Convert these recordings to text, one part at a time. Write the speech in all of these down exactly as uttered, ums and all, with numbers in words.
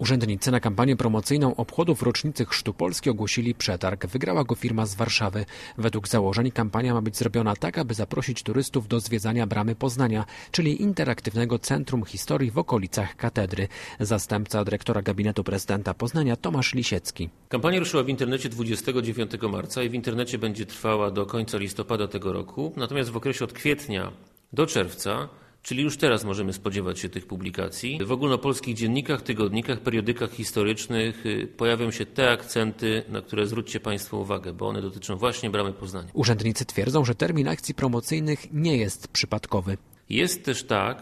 Urzędnicy na kampanię promocyjną obchodów rocznicy Chrztu Polski ogłosili przetarg. Wygrała go firma z Warszawy. Według założeń kampania ma być zrobiona tak, aby zaprosić turystów do zwiedzania Bramy Poznania, czyli interaktywnego centrum historii w okolicach katedry. Zastępca dyrektora gabinetu prezydenta Poznania Tomasz Lisiecki. Kampania ruszyła w internecie dwudziestego dziewiątego marca i w internecie będzie trwała do końca listopada tego roku. Natomiast w okresie od kwietnia do czerwca, czyli już teraz możemy spodziewać się tych publikacji, w ogólnopolskich dziennikach, tygodnikach, periodykach historycznych pojawią się te akcenty, na które zwróćcie Państwo uwagę, bo one dotyczą właśnie Bramy Poznania. Urzędnicy twierdzą, że termin akcji promocyjnych nie jest przypadkowy. Jest też tak,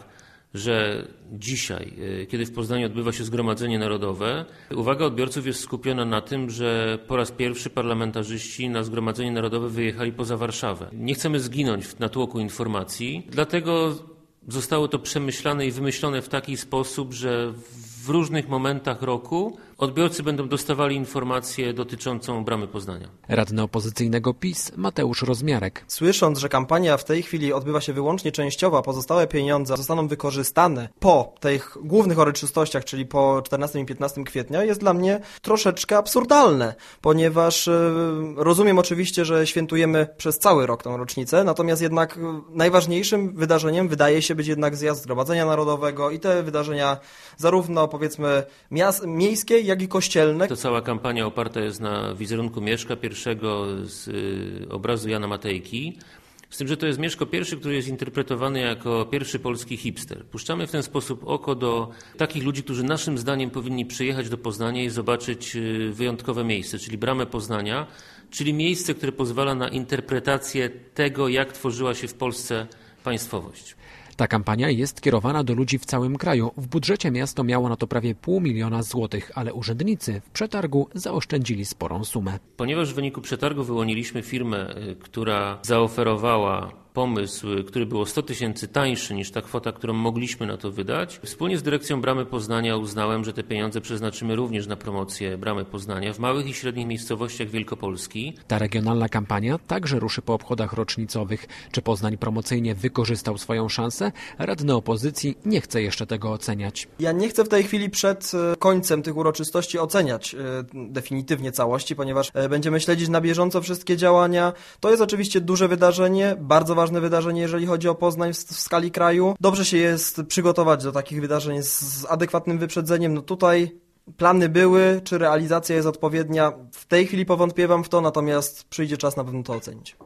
że dzisiaj, kiedy w Poznaniu odbywa się Zgromadzenie Narodowe, uwaga odbiorców jest skupiona na tym, że po raz pierwszy parlamentarzyści na Zgromadzenie Narodowe wyjechali poza Warszawę. Nie chcemy zginąć w natłoku informacji, dlatego zostało to przemyślane i wymyślone w taki sposób, że w różnych momentach roku odbiorcy będą dostawali informację dotyczącą Bramy Poznania. Radny opozycyjnego PiS Mateusz Rozmiarek. Słysząc, że kampania w tej chwili odbywa się wyłącznie częściowo, a pozostałe pieniądze zostaną wykorzystane po tych głównych uroczystościach, czyli po czternastego i piętnastego kwietnia, jest dla mnie troszeczkę absurdalne, ponieważ yy, rozumiem oczywiście, że świętujemy przez cały rok tę rocznicę, natomiast jednak yy, najważniejszym wydarzeniem wydaje się być jednak zjazd Zgromadzenia Narodowego i te wydarzenia zarówno powiedzmy miast, miejskie, jak i kościelne. To cała kampania oparta jest na wizerunku Mieszka I z y, obrazu Jana Matejki. Z tym, że to jest Mieszko I, który jest interpretowany jako pierwszy polski hipster. Puszczamy w ten sposób oko do takich ludzi, którzy naszym zdaniem powinni przyjechać do Poznania i zobaczyć y, wyjątkowe miejsce, czyli Bramę Poznania, czyli miejsce, które pozwala na interpretację tego, jak tworzyła się w Polsce państwowość. Ta kampania jest kierowana do ludzi w całym kraju. W budżecie miasto miało na to prawie pół miliona złotych, ale urzędnicy w przetargu zaoszczędzili sporą sumę. Ponieważ w wyniku przetargu wyłoniliśmy firmę, która zaoferowała pomysł, który był o sto tysięcy tańszy niż ta kwota, którą mogliśmy na to wydać, wspólnie z dyrekcją Bramy Poznania uznałem, że te pieniądze przeznaczymy również na promocję Bramy Poznania w małych i średnich miejscowościach Wielkopolski. Ta regionalna kampania także ruszy po obchodach rocznicowych. Czy Poznań promocyjnie wykorzystał swoją szansę? Radny opozycji nie chce jeszcze tego oceniać. Ja nie chcę w tej chwili przed końcem tych uroczystości oceniać definitywnie całości, ponieważ będziemy śledzić na bieżąco wszystkie działania. To jest oczywiście duże wydarzenie, bardzo ważne wydarzenie, jeżeli chodzi o Poznań w, w skali kraju. Dobrze się jest przygotować do takich wydarzeń z, z adekwatnym wyprzedzeniem. No tutaj plany były, czy realizacja jest odpowiednia? W tej chwili powątpiewam w to, natomiast przyjdzie czas na pewno to ocenić.